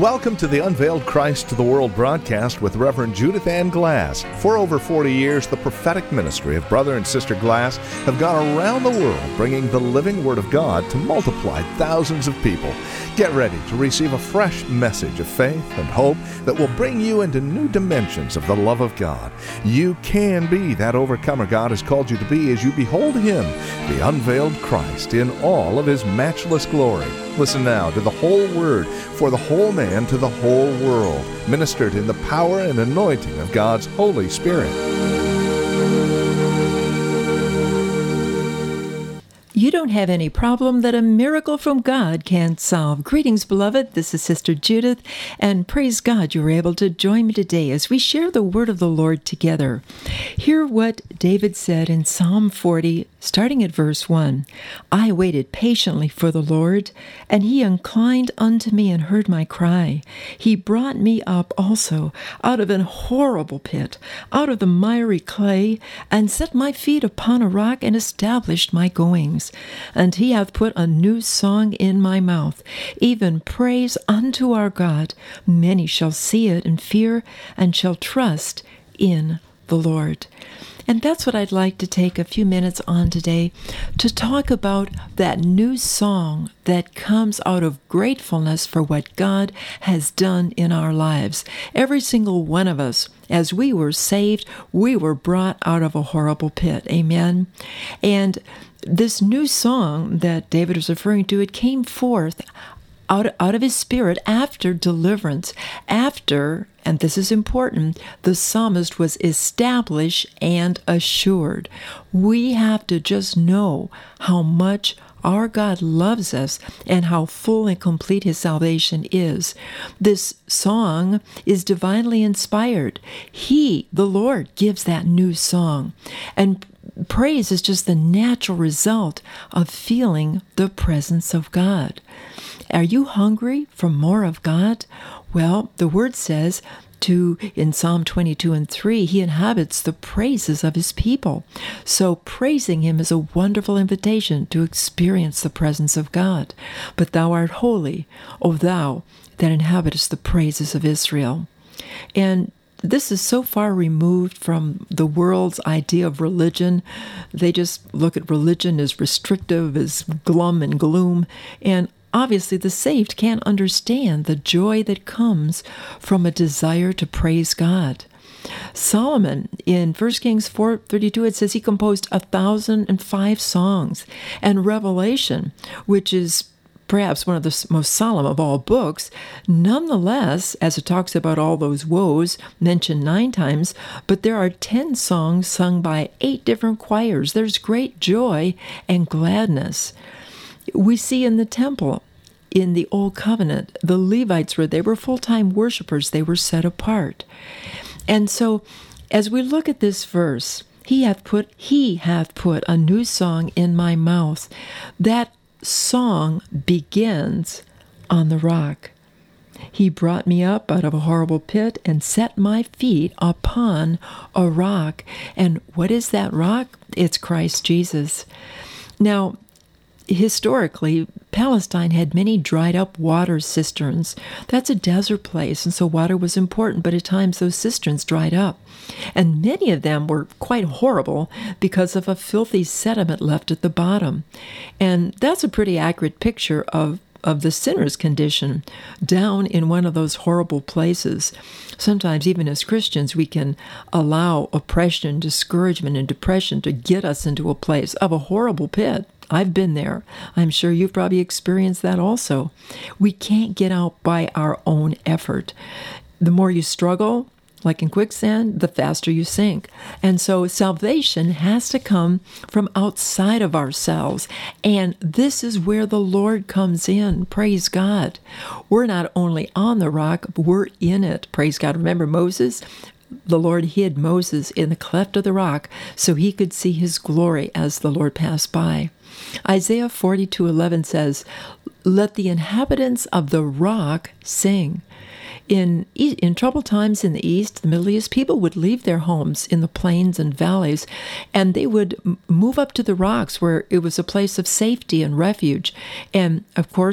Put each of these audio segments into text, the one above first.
Welcome to the Unveiled Christ to the World broadcast with Reverend Judith Ann Glass. For over 40 years, the prophetic ministry of Brother and Sister Glass have gone around the world bringing the living Word of God to multiply thousands of people. Get ready to receive a fresh message of faith and hope that will bring you into new dimensions of the love of God. You can be that overcomer God has called you to be as you behold Him, the unveiled Christ, in all of His matchless glory. Listen now to the whole Word for the whole man to the whole world, ministered in the power and anointing of God's Holy Spirit. You don't have any problem that a miracle from God can't solve. Greetings, beloved. This is Sister Judith, and praise God you were able to join me today as we share the word of the Lord together. Hear what David said in Psalm 40, starting at verse 1. I waited patiently for the Lord, and He inclined unto me and heard my cry. He brought me up also out of an horrible pit, out of the miry clay, and set my feet upon a rock and established my goings. And He hath put a new song in my mouth, even praise unto our God. Many shall see it and fear, and shall trust in the Lord. And that's what I'd like to take a few minutes on today, to talk about that new song that comes out of gratefulness for what God has done in our lives. Every single one of us, as we were saved, we were brought out of a horrible pit. Amen. And this new song that David was referring to, it came forth out of his spirit after deliverance, after, and this is important, the psalmist was established and assured. We have to just know how much our God loves us and how full and complete His salvation is. This song is divinely inspired. He, the Lord, gives that new song. And praise is just the natural result of feeling the presence of God. Are you hungry for more of God? Well, the Word says in Psalm 22 and 3, He inhabits the praises of His people. So praising Him is a wonderful invitation to experience the presence of God. But thou art holy, O thou that inhabitest the praises of Israel. And this is so far removed from the world's idea of religion. They just look at religion as restrictive, as glum and gloom. And obviously the saved can't understand the joy that comes from a desire to praise God. Solomon, in 1 Kings 4:32, it says he composed 1,005 songs. And Revelation, which is perhaps one of the most solemn of all books, nonetheless, as it talks about all those woes mentioned 9 times, but there are 10 songs sung by 8 different choirs. There's great joy and gladness. We see in the temple, in the Old Covenant, the Levites they were full-time worshipers. They were set apart. And so, as we look at this verse, He hath put a new song in my mouth. That song begins on the rock. He brought me up out of a horrible pit and set my feet upon a rock. And what is that rock? It's Christ Jesus. Now, historically, Palestine had many dried up water cisterns. That's a desert place, and so water was important, but at times those cisterns dried up. And many of them were quite horrible because of a filthy sediment left at the bottom. And that's a pretty accurate picture of the sinner's condition down in one of those horrible places. Sometimes, even as Christians, we can allow oppression, discouragement, and depression to get us into a place of a horrible pit. I've been there. I'm sure you've probably experienced that also. We can't get out by our own effort. The more you struggle, like in quicksand, the faster you sink. And so salvation has to come from outside of ourselves. And this is where the Lord comes in. Praise God. We're not only on the rock, but we're in it. Praise God. Remember Moses? The Lord hid Moses in the cleft of the rock so he could see His glory as the Lord passed by. Isaiah 42:11 says, "Let the inhabitants of the rock sing." In troubled times in the East, the Middle East, people would leave their homes in the plains and valleys, and they would move up to the rocks where it was a place of safety and refuge. And, of course,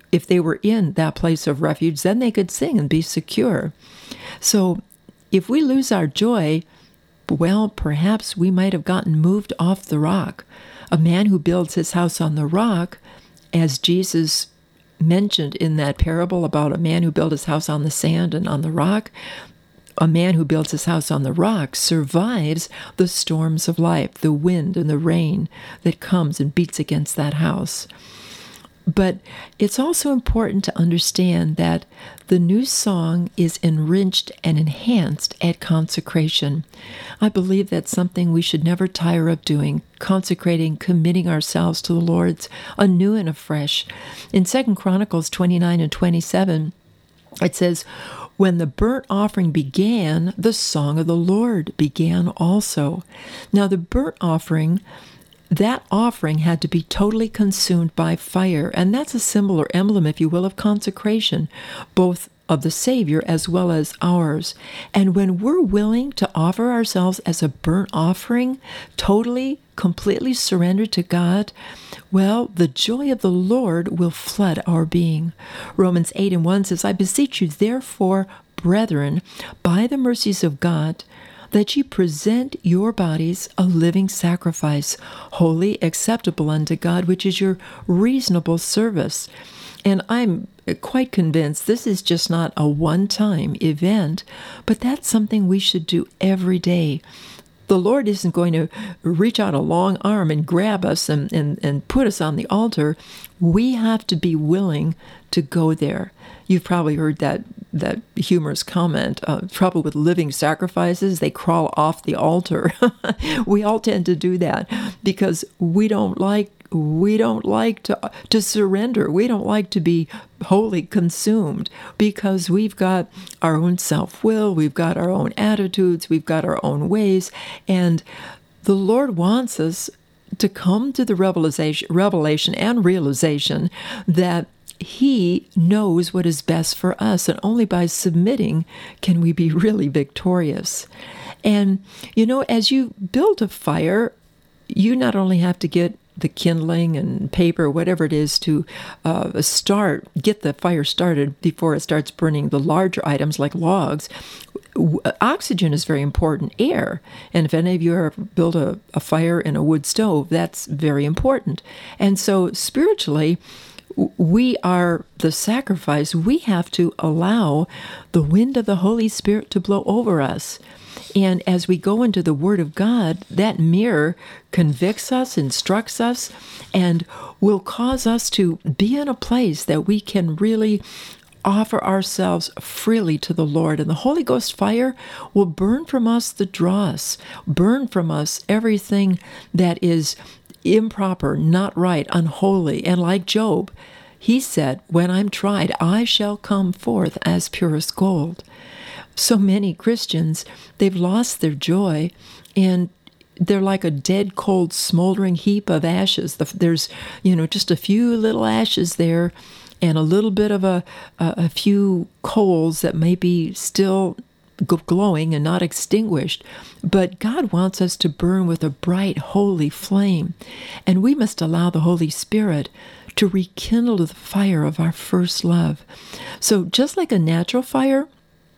if they were in that place of refuge, then they could sing and be secure. So if we lose our joy, well, perhaps we might have gotten moved off the rock. A man who builds his house on the rock, as Jesus mentioned in that parable about a man who built his house on the sand and on the rock, a man who builds his house on the rock survives the storms of life, the wind and the rain that comes and beats against that house. But it's also important to understand that the new song is enriched and enhanced at consecration. I believe that's something we should never tire of doing, consecrating, committing ourselves to the Lord's anew and afresh. In 2 Chronicles 29 and 27, it says, "When the burnt offering began, the song of the Lord began also." Now the burnt offering, that offering had to be totally consumed by fire, and that's a symbol or emblem, if you will, of consecration, both of the Savior as well as ours. And when we're willing to offer ourselves as a burnt offering, totally, completely surrendered to God, well, the joy of the Lord will flood our being. Romans 8 and 1 says, "I beseech you, therefore, brethren, by the mercies of God, that ye present your bodies a living sacrifice, holy, acceptable unto God, which is your reasonable service." And I'm quite convinced this is just not a one-time event, but that's something we should do every day. The Lord isn't going to reach out a long arm and grab us and put us on the altar. We have to be willing to go there. You've probably heard that humorous comment, trouble with living sacrifices, they crawl off the altar. We all tend to do that because we don't like to surrender. We don't like to be wholly consumed because we've got our own self-will, we've got our own attitudes, we've got our own ways, and the Lord wants us to come to the revelation and realization that He knows what is best for us, and only by submitting can we be really victorious. And, as you build a fire, you not only have to get the kindling and paper, whatever it is, to get the fire started before it starts burning the larger items like logs. Oxygen is very important, air. And if any of you ever build a fire in a wood stove, that's very important. And so spiritually, we are the sacrifice. We have to allow the wind of the Holy Spirit to blow over us. And as we go into the Word of God, that mirror convicts us, instructs us, and will cause us to be in a place that we can really offer ourselves freely to the Lord. And the Holy Ghost fire will burn from us the dross, burn from us everything that is improper, not right, unholy. And like Job, he said, "When I'm tried, I shall come forth as purest gold." So many Christians, they've lost their joy, and they're like a dead, cold, smoldering heap of ashes. There's, just a few little ashes there, and a little bit of a few coals that may be still glowing and not extinguished. But God wants us to burn with a bright, holy flame, and we must allow the Holy Spirit to rekindle the fire of our first love. So just like a natural fire,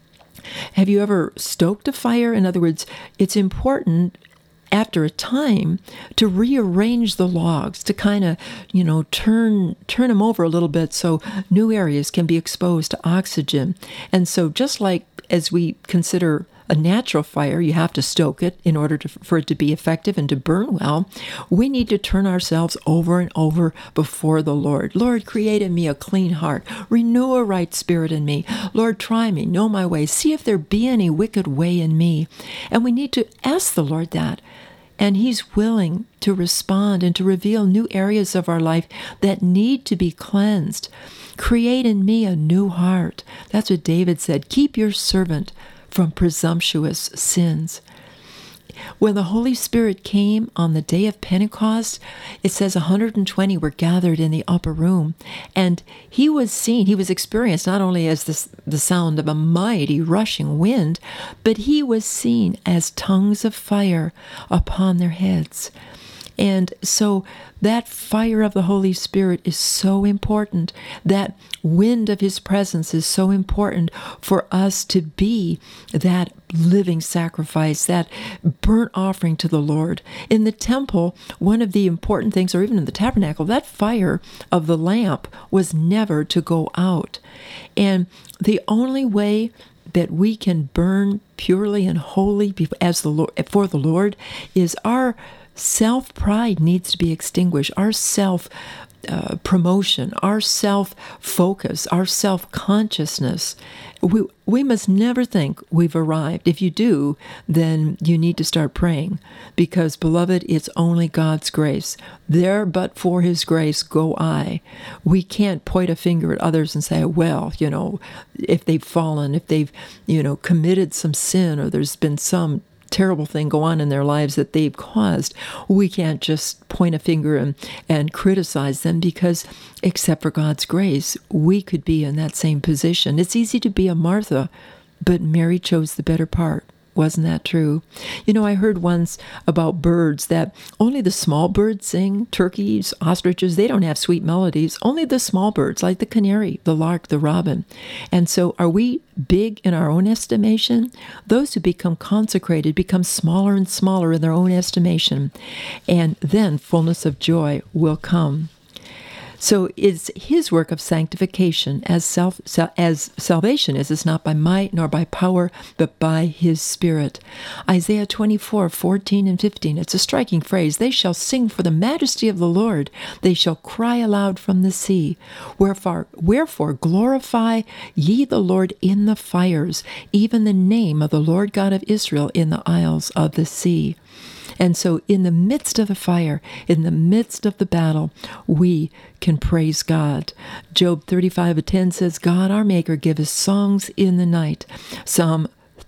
have you ever stoked a fire? In other words, it's important after a time to rearrange the logs, to kind of, turn them over a little bit so new areas can be exposed to oxygen. And so just like as we consider a natural fire, you have to stoke it in order for it to be effective and to burn well, we need to turn ourselves over and over before the Lord. Lord, create in me a clean heart. Renew a right spirit in me. Lord, try me, know my ways. See if there be any wicked way in me. And we need to ask the Lord that. And He's willing to respond and to reveal new areas of our life that need to be cleansed. Create in me a new heart. That's what David said. Keep your servant from presumptuous sins. When the Holy Spirit came on the day of Pentecost, it says 120 were gathered in the upper room, and he was experienced not only as the sound of a mighty rushing wind, but he was seen as tongues of fire upon their heads. And so that fire of the Holy Spirit is so important. That wind of His presence is so important for us to be that living sacrifice, that burnt offering to the Lord. In the temple, one of the important things, or even in the tabernacle, that fire of the lamp was never to go out. And the only way that we can burn purely and wholly as the Lord, for the Lord, is our self-pride needs to be extinguished. Our self-promotion, our self-focus, our self-consciousness. We must never think we've arrived. If you do, then you need to start praying, because, beloved, it's only God's grace. There but for His grace go I. We can't point a finger at others and say, well, if they've fallen, if they've, committed some sin, or there's been some terrible thing go on in their lives that they've caused. We can't just point a finger and criticize them, because except for God's grace, we could be in that same position. It's easy to be a Martha, but Mary chose the better part. Wasn't that true? I heard once about birds that only the small birds sing. Turkeys, ostriches, they don't have sweet melodies. Only the small birds, like the canary, the lark, the robin. And so are we big in our own estimation? Those who become consecrated become smaller and smaller in their own estimation. And then fullness of joy will come. So it's His work of sanctification as salvation is. It's not by might nor by power, but by His Spirit. Isaiah 24:14 and 15. It's a striking phrase. They shall sing for the majesty of the Lord. They shall cry aloud from the sea. Wherefore glorify ye the Lord in the fires, even the name of the Lord God of Israel in the isles of the sea. And so in the midst of the fire, in the midst of the battle, we can praise God. Job 35:10 says, God our Maker giveth songs in the night. Psalm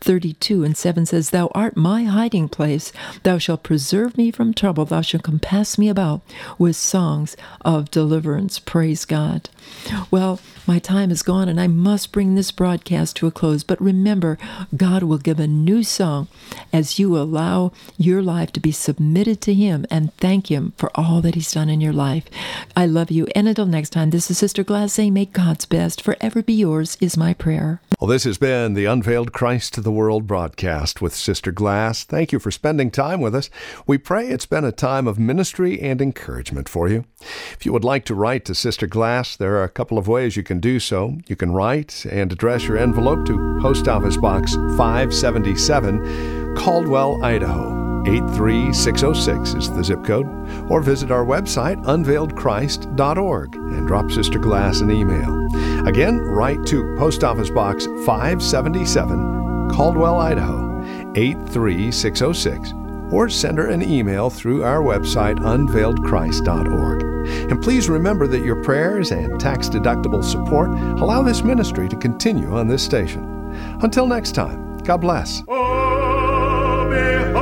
32:7 says, Thou art my hiding place. Thou shalt preserve me from trouble. Thou shalt compass me about with songs of deliverance. Praise God. Well, my time is gone, and I must bring this broadcast to a close. But remember, God will give a new song as you allow your life to be submitted to Him and thank Him for all that He's done in your life. I love you. And until next time, this is Sister Glass saying, may God's best forever be yours is my prayer. Well, this has been the Unveiled Christ to the World broadcast with Sister Glass. Thank you for spending time with us. We pray it's been a time of ministry and encouragement for you. If you would like to write to Sister Glass, there are a couple of ways you can do so. You can write and address your envelope to Post Office Box 577, Caldwell, Idaho. 83606 is the zip code, or visit our website, unveiledchrist.org, and drop Sister Glass an email. Again, write to Post Office Box 577, Caldwell, Idaho, 83606, or send her an email through our website, unveiledchrist.org. And please remember that your prayers and tax-deductible support allow this ministry to continue on this station. Until next time, God bless.